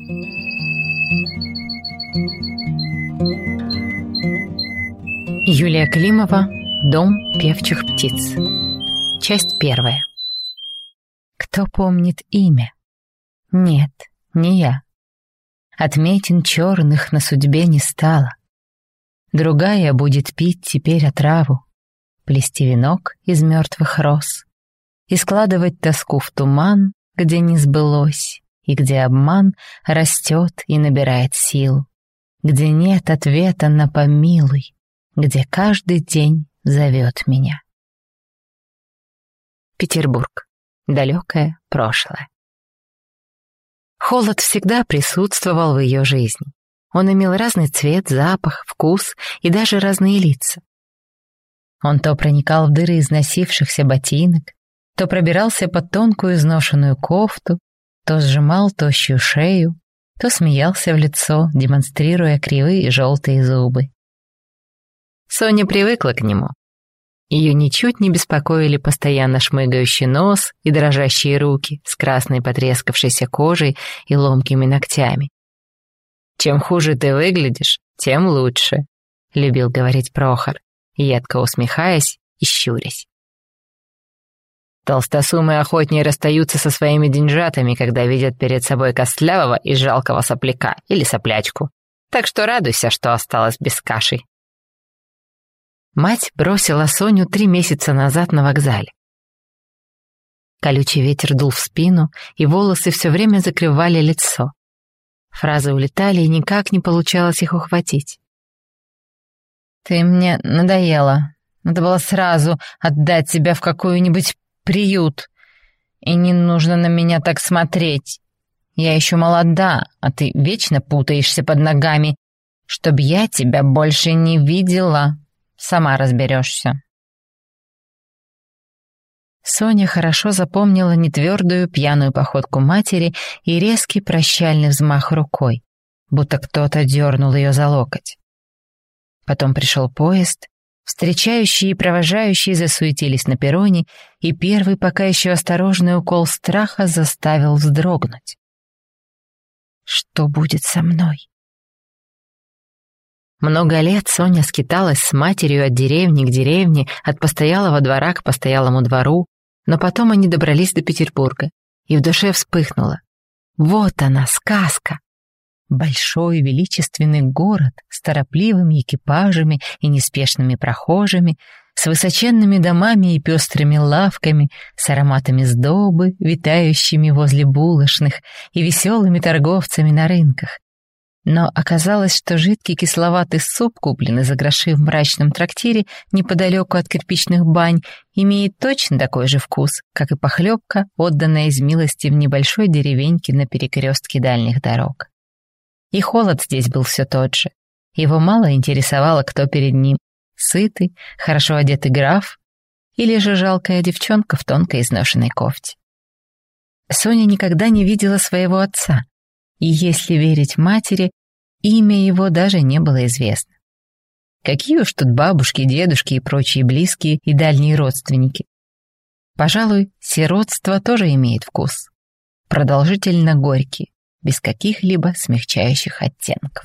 Юлия Климова. Дом певчих птиц. Часть 1. Кто помнит имя? Нет, не я. Отметин черных на судьбе не стало. Другая будет пить теперь отраву, плести венок из мертвых роз и складывать тоску в туман, где не сбылось, и где обман растет и набирает силу, где нет ответа на «помилуй», где каждый день зовет меня. Петербург. Далекое прошлое. Холод всегда присутствовал в ее жизни. Он имел разный цвет, запах, вкус и даже разные лица. Он то проникал в дыры износившихся ботинок, то пробирался под тонкую изношенную кофту, то сжимал тощую шею, то смеялся в лицо, демонстрируя кривые желтые зубы. Соня привыкла к нему. Ее ничуть не беспокоили постоянно шмыгающий нос и дрожащие руки с красной потрескавшейся кожей и ломкими ногтями. «Чем хуже ты выглядишь, тем лучше», — любил говорить Прохор, едко усмехаясь и щурясь. Толстосумы охотнее расстаются со своими деньжатами, когда видят перед собой костлявого и жалкого сопляка или соплячку. Так что радуйся, что осталась без каши. Мать бросила Соню 3 месяца назад на вокзале. Колючий ветер дул в спину, и волосы все время закрывали лицо. Фразы улетали, и никак не получалось их ухватить. «Ты мне надоела. Надо было сразу отдать тебя в какой-нибудь приют. И не нужно на меня так смотреть. Я еще молода, а ты вечно путаешься под ногами. Чтоб я тебя больше не видела. Сама разберешься». Соня хорошо запомнила нетвердую пьяную походку матери и резкий прощальный взмах рукой, будто кто-то дернул ее за локоть. Потом пришел поезд, встречающие и провожающие засуетились на перроне, и первый, пока еще осторожный укол страха заставил вздрогнуть. Что будет со мной? Много лет Соня скиталась с матерью от деревни к деревне, от постоялого двора к постоялому двору, но потом они добрались до Петербурга, и в душе вспыхнуло. Вот она, сказка! Большой величественный город с торопливыми экипажами и неспешными прохожими, с высоченными домами и пестрыми лавками, с ароматами сдобы, витающими возле булочных, и веселыми торговцами на рынках. Но оказалось, что жидкий кисловатый суп, купленный за гроши в мрачном трактире неподалеку от кирпичных бань, имеет точно такой же вкус, как и похлебка, отданная из милости в небольшой деревеньке на перекрестке дальних дорог. И холод здесь был все тот же. Его мало интересовало, кто перед ним — сытый, хорошо одетый граф или же жалкая девчонка в тонкой изношенной кофте. Соня никогда не видела своего отца, и, если верить матери, имя его даже не было известно. Какие уж тут бабушки, дедушки и прочие близкие и дальние родственники. Пожалуй, сиротство тоже имеет вкус. Продолжительно горький, без каких-либо смягчающих оттенков.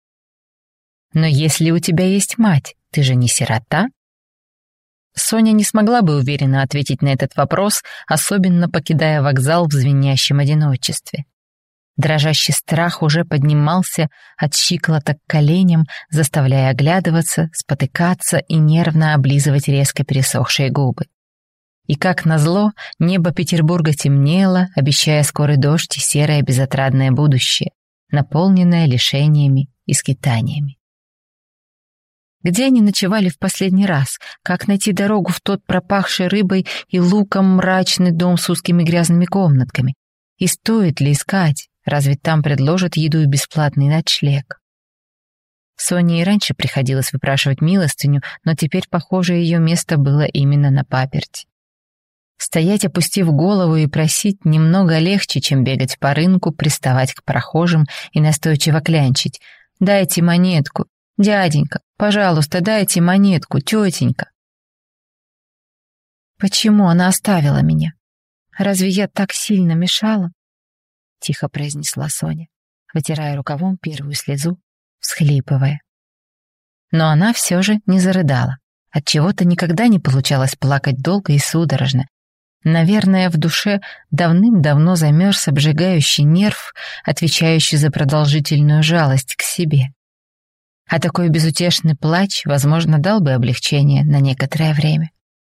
Но если у тебя есть мать, ты же не сирота? Соня не смогла бы уверенно ответить на этот вопрос, особенно покидая вокзал в звенящем одиночестве. Дрожащий страх уже поднимался от щиколоток к коленям, заставляя оглядываться, спотыкаться и нервно облизывать резко пересохшие губы. И как назло, небо Петербурга темнело, обещая скорый дождь и серое безотрадное будущее, наполненное лишениями и скитаниями. Где они ночевали в последний раз? Как найти дорогу в тот пропахший рыбой и луком мрачный дом с узкими грязными комнатками? И стоит ли искать? Разве там предложат еду и бесплатный ночлег? Соне и раньше приходилось выпрашивать милостыню, но теперь, похоже, ее место было именно на паперти. Стоять, опустив голову, и просить немного легче, чем бегать по рынку, приставать к прохожим и настойчиво клянчить. «Дайте монетку! Дяденька, пожалуйста, дайте монетку, тетенька!» «Почему она оставила меня? Разве я так сильно мешала?» — тихо произнесла Соня. вытирая рукавом первую слезу, всхлипывая. Но она все же не зарыдала. Отчего-то никогда не получалось плакать долго и судорожно. Наверное, в душе давным-давно замерз обжигающий нерв, отвечающий за продолжительную жалость к себе. А такой безутешный плач, возможно, дал бы облегчение на некоторое время.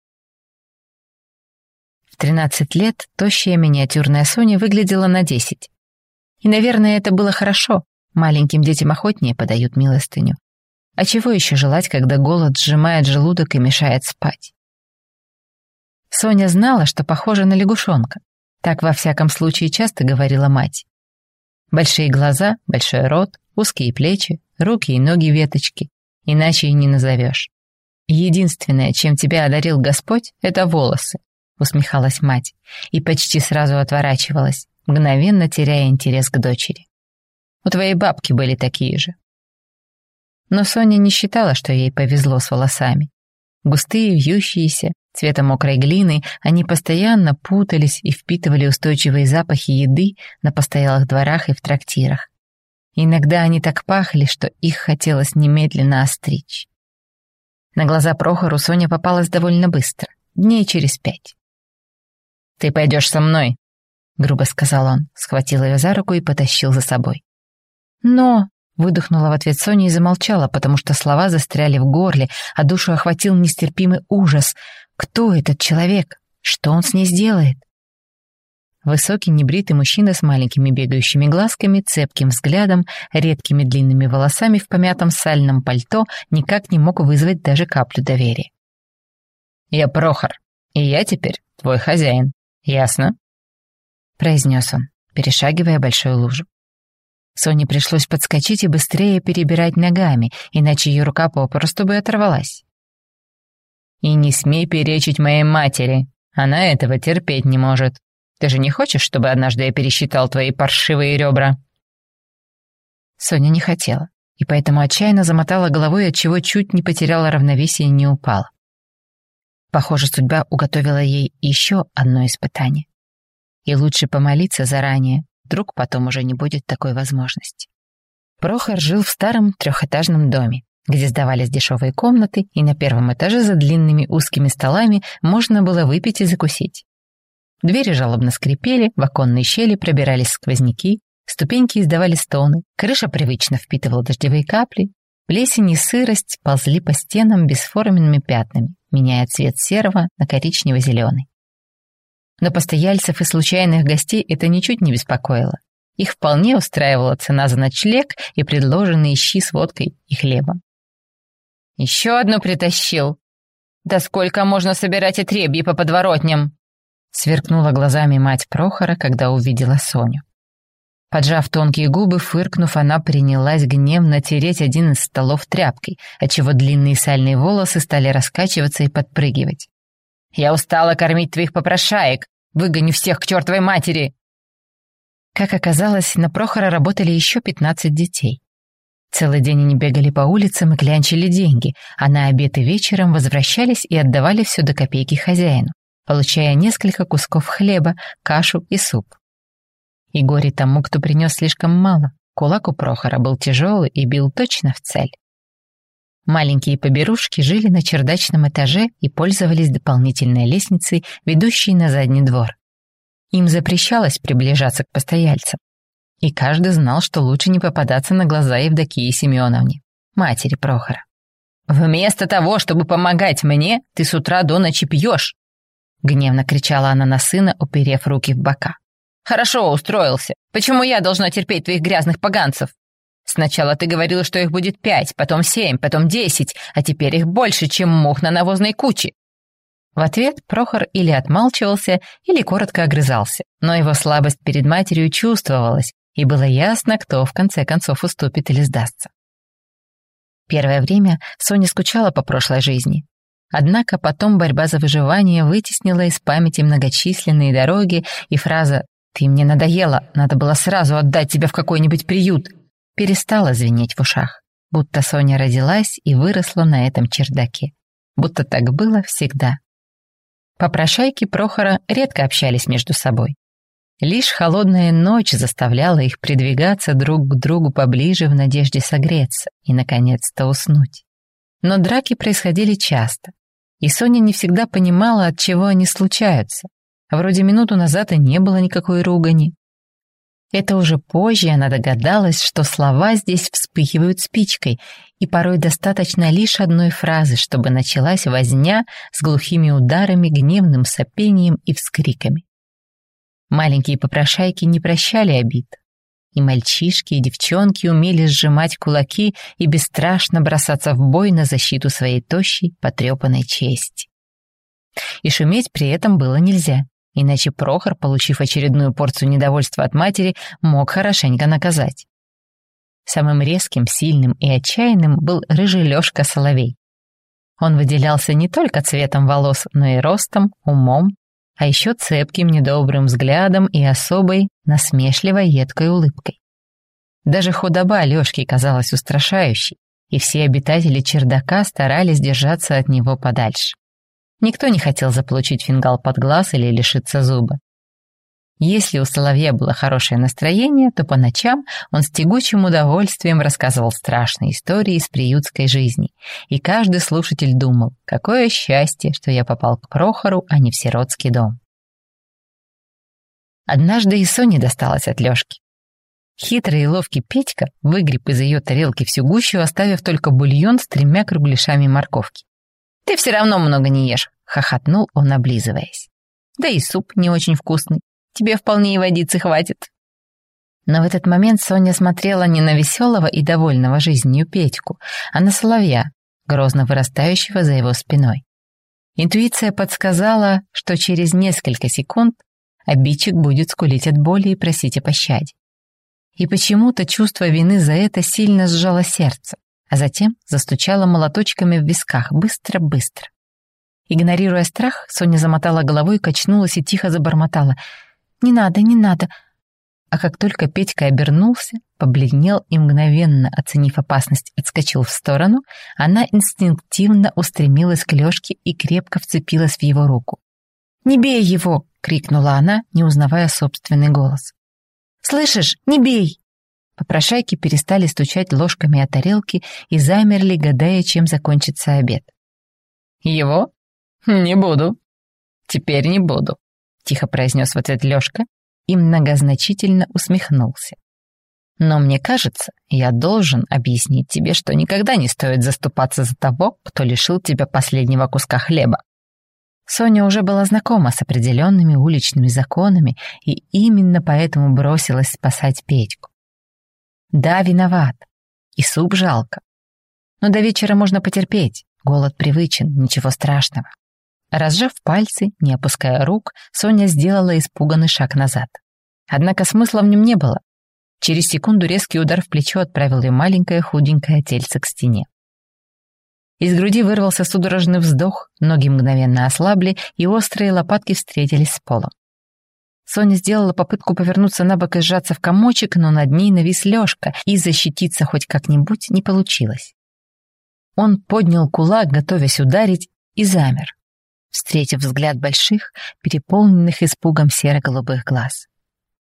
В 13 лет тощая миниатюрная Соня выглядела на 10. И, наверное, это было хорошо. Маленьким детям охотнее подают милостыню. А чего еще желать, когда голод сжимает желудок и мешает спать? Соня знала, что похожа на лягушонка. Так, во всяком случае, часто говорила мать. Большие глаза, большой рот, узкие плечи, руки и ноги веточки. Иначе и не назовешь. Единственное, чем тебя одарил Господь, это волосы, усмехалась мать, и почти сразу отворачивалась, мгновенно теряя интерес к дочери. У твоей бабки были такие же. Но Соня не считала, что ей повезло с волосами. Густые, вьющиеся, цвета мокрой глины, они постоянно путались и впитывали устойчивые запахи еды на постоялых дворах и в трактирах. Иногда они так пахли, что их хотелось немедленно остричь. На глаза Прохору Соня попалась довольно быстро, дней через 5. «Ты пойдешь со мной», — грубо сказал он, схватил ее за руку и потащил за собой. «Но...» — выдохнула в ответ Соня и замолчала, потому что слова застряли в горле, а душу охватил нестерпимый ужас. Кто этот человек? Что он с ней сделает? Высокий небритый мужчина с маленькими бегающими глазками, цепким взглядом, редкими длинными волосами в помятом сальном пальто никак не мог вызвать даже каплю доверия. «Я Прохор, и я теперь твой хозяин, ясно?» — произнес он, перешагивая большую лужу. Соне пришлось подскочить и быстрее перебирать ногами, иначе ее рука попросту бы оторвалась. «И не смей перечить моей матери, она этого терпеть не может. Ты же не хочешь, чтобы однажды я пересчитал твои паршивые ребра?» Соня не хотела, и поэтому отчаянно замотала головой, отчего чуть не потеряла равновесие и не упала. Похоже, судьба уготовила ей еще одно испытание. И лучше помолиться заранее, вдруг потом уже не будет такой возможности. Прохор жил в старом трехэтажном доме, где сдавались дешевые комнаты, и на первом этаже за длинными узкими столами можно было выпить и закусить. Двери жалобно скрипели, в оконные щели пробирались сквозняки, ступеньки издавали стоны, крыша привычно впитывала дождевые капли, плесень и сырость ползли по стенам бесформенными пятнами, меняя цвет серого на коричнево-зеленый. Но постояльцев и случайных гостей это ничуть не беспокоило. Их вполне устраивала цена за ночлег и предложенные щи с водкой и хлебом. «Еще одну притащил! Да сколько можно собирать отребье по подворотням?» Сверкнула глазами мать Прохора, когда увидела Соню. Поджав тонкие губы, фыркнув, она принялась гневно тереть один из столов тряпкой, отчего длинные сальные волосы стали раскачиваться и подпрыгивать. «Я устала кормить твоих попрошаек! Выгоню всех к чертовой матери!» Как оказалось, на Прохора работали еще 15 детей. Целый день они бегали по улицам и клянчили деньги, а на обед и вечером возвращались и отдавали все до копейки хозяину, получая несколько кусков хлеба, кашу и суп. И горе тому, кто принес слишком мало. Кулак у Прохора был тяжелый и бил точно в цель. Маленькие поберушки жили на чердачном этаже и пользовались дополнительной лестницей, ведущей на задний двор. Им запрещалось приближаться к постояльцам. И каждый знал, что лучше не попадаться на глаза Евдокии Семеновне, матери Прохора. «Вместо того, чтобы помогать мне, ты с утра до ночи пьешь!» Гневно кричала она на сына, уперев руки в бока. «Хорошо устроился. Почему я должна терпеть твоих грязных поганцев? Сначала ты говорила, что их будет 5, потом 7, потом 10, а теперь их больше, чем мух на навозной куче». В ответ Прохор или отмалчивался, или коротко огрызался, но его слабость перед матерью чувствовалась, и было ясно, кто в конце концов уступит или сдастся. Первое время Соня скучала по прошлой жизни. Однако потом борьба за выживание вытеснила из памяти многочисленные дороги, и фраза «Ты мне надоела, надо было сразу отдать тебя в какой-нибудь приют» перестала звенеть в ушах, будто Соня родилась и выросла на этом чердаке, будто так было всегда. Попрошайки Прохора редко общались между собой. Лишь холодная ночь заставляла их придвигаться друг к другу поближе в надежде согреться и, наконец-то, уснуть. Но драки происходили часто, и Соня не всегда понимала, от чего они случаются. Вроде минуту назад и не было никакой ругани. Это уже позже она догадалась, что слова здесь вспыхивают спичкой, и порой достаточно лишь одной фразы, чтобы началась возня с глухими ударами, гневным сопением и вскриками. Маленькие попрошайки не прощали обид. И мальчишки, и девчонки умели сжимать кулаки и бесстрашно бросаться в бой на защиту своей тощей, потрепанной чести. И шуметь при этом было нельзя, иначе Прохор, получив очередную порцию недовольства от матери, мог хорошенько наказать. Самым резким, сильным и отчаянным был рыжий Лёшка Соловей. Он выделялся не только цветом волос, но и ростом, умом, а еще цепким недобрым взглядом и особой, насмешливой, едкой улыбкой. Даже худоба Лёшки казалась устрашающей, и все обитатели чердака старались держаться от него подальше. Никто не хотел заполучить фингал под глаз или лишиться зуба. Если у Соловья было хорошее настроение, то по ночам он с тягучим удовольствием рассказывал страшные истории из приютской жизни, и каждый слушатель думал, какое счастье, что я попал к Прохору, а не в сиротский дом. Однажды и Соне досталось от Лёшки. Хитрый и ловкий Петька выгреб из ее тарелки всю гущу, оставив только бульон с 3 кругляшами морковки. «Ты все равно много не ешь», — хохотнул он, облизываясь. «Да и суп не очень вкусный. Тебе вполне и водицы хватит». Но в этот момент Соня смотрела не на веселого и довольного жизнью Петьку, а на Соловья, грозно вырастающего за его спиной. Интуиция подсказала, что через несколько секунд обидчик будет скулить от боли и просить о пощаде. И почему-то чувство вины за это сильно сжало сердце, а затем застучало молоточками в висках быстро-быстро. Игнорируя страх, Соня замотала головой, качнулась и тихо забормотала: «Не надо, не надо». А как только Петька обернулся, побледнел и, мгновенно оценив опасность, отскочил в сторону, она инстинктивно устремилась к Лёшке и крепко вцепилась в его руку. «Не бей его!» — крикнула она, не узнавая собственный голос. «Слышишь, не бей!» Попрошайки перестали стучать ложками о тарелки и замерли, гадая, чем закончится обед. «Его? Не буду. Теперь не буду», — тихо произнес в ответ Лёшка и многозначительно усмехнулся. «Но мне кажется, я должен объяснить тебе, что никогда не стоит заступаться за того, кто лишил тебя последнего куска хлеба». Соня уже была знакома с определенными уличными законами и именно поэтому бросилась спасать Петьку. Да, виноват, и суп жалко. Но до вечера можно потерпеть, голод привычен, ничего страшного. Разжав пальцы, не опуская рук, Соня сделала испуганный шаг назад. Однако смысла в нем не было. Через секунду резкий удар в плечо отправил ее маленькое худенькое тельце к стене. Из груди вырвался судорожный вздох, ноги мгновенно ослабли, и острые лопатки встретились с полом. Соня сделала попытку повернуться на бок и сжаться в комочек, но над ней навис Лёшка, и защититься хоть как-нибудь не получилось. Он поднял кулак, готовясь ударить, и замер, встретив взгляд больших, переполненных испугом серо-голубых глаз.